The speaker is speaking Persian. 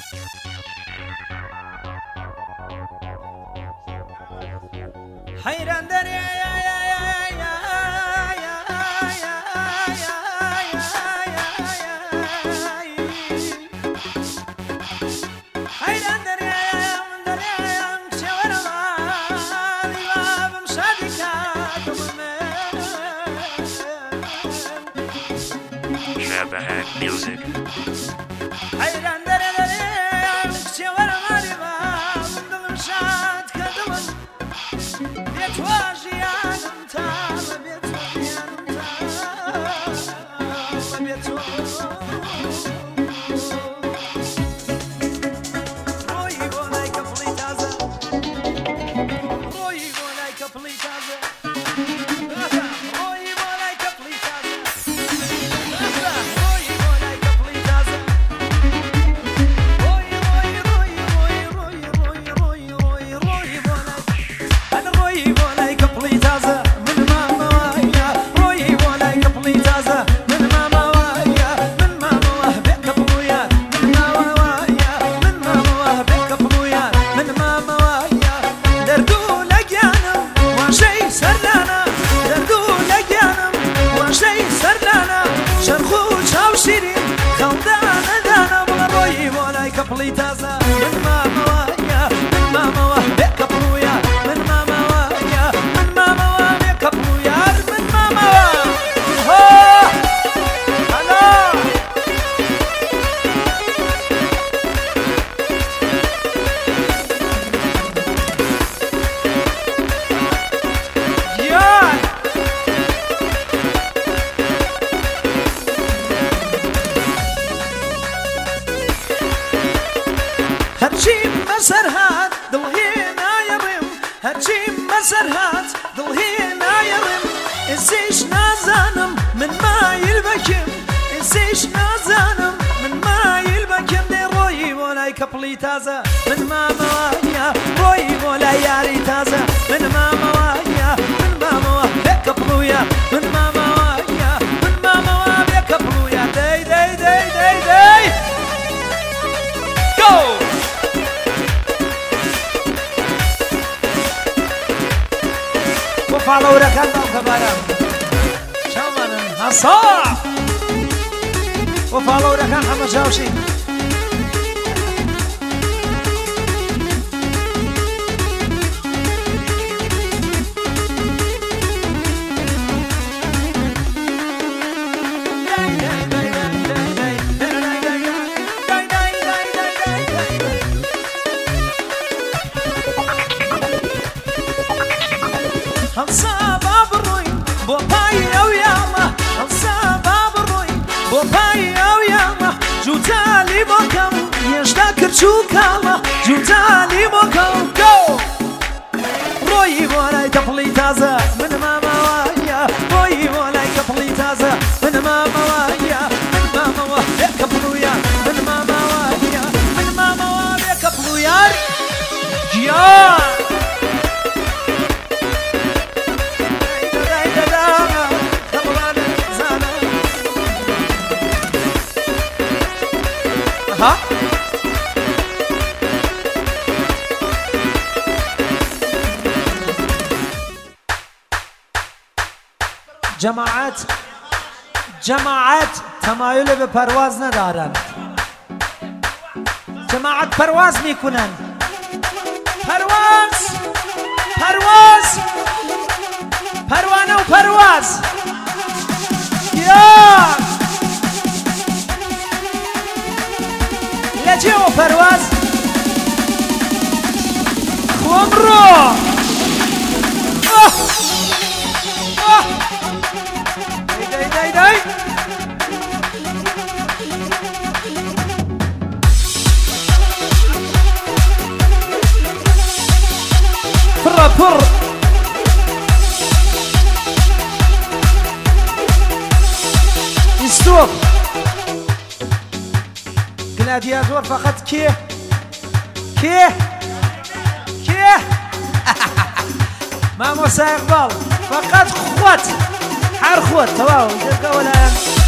حيران دري Shabahat Music. حيران دري شوارع غريبة من ضمن شات كدمن بيت واجيان انتام بيت واجيان انتام بيت روي بولاي كفلي تازة روي بولاي كفلي تازة روي بولاي كفلي تازة روي بولاي كفلي تازة روي روي روي روي روي روي روي روي بولاي أنا روي بولاي كفلي تازة من ماما ويا روي بولاي كفلي تازة من ماما ويا من ماما وهبك بويا من ماما ويا من ماما وهبك بويا من ماما ويا دردو لقيانم وشي سرلانا دردو لقيانم وشي سرلانا شرخو شاو شيرين خلدانا دانا بلا روي بولاي كفلي تازة من ماما ويا من ماما وهبك بويا من ماما ويا من ماما وهبك بويا من ماما ويا هلا ياي هرشي مسرهات ضلهينا يرم هرشي مسرهات ضلهينا يرم إزيش نازانم من ما يلبكم إزيش نازانم من ما يلبكم دي روي ولاي كبلي تازة من ماما ويا روي ولاي ياري تازة من ماما ويا من ماما ويا كبلويا من ماما ويا من ماما ويا كبلويا داي داي داي داي داي Go! وفعلوا ركضنا وكبارا شمانا هصا وفعلوا ركض حمد جاوشي هنصابا بالروين بوباي او ياما هنصابا بالروين بوباي او ياما جوتالي بوكم يشتكر شوكالا جوتالي بوكم جو روي ولاي كفلي تازة من ماما ويا روي ولاي كفلي تازة من ماما ويا من ماما ويا كفلويا من ماما ويا من ماما ويا كفلويا يا ها جماعات تمایل به پرواز ندارن جماعت پرواز میکنن پرواز پروانه و پرواز یا لجه و پرواز خوام رو دای پر استوب جلادياتور فقط كيه ما موسى إقبال فقط خوات حار خوات تواو ولا